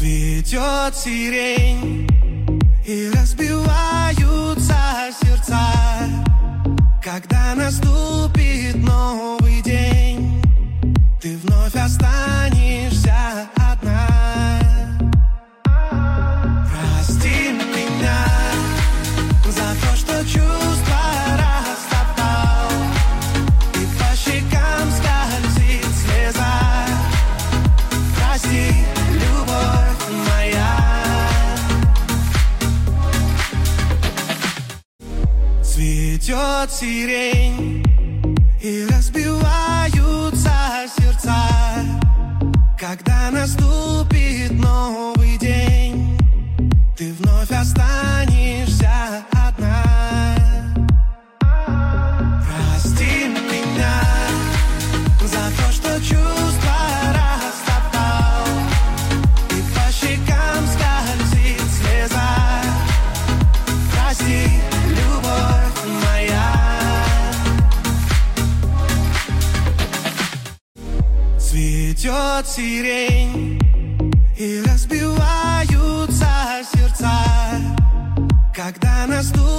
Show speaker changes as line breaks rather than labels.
Цветет сирень, и разбиваются сердца, когда наступит новый день, ты вновь останешься одна. Прости меня за то, что чувства растоптал, и по щекам скользит слеза. Прости, любовь моя. Цветет сирень, и разбиваются сердца, когда наступит новый день, ты вновь останешься одна. Прости меня за то, что чувства растоптал, и по щекам скользит слеза. Прости, любовь моя. Цветет сирень, и разбиваются сердца, когда наступит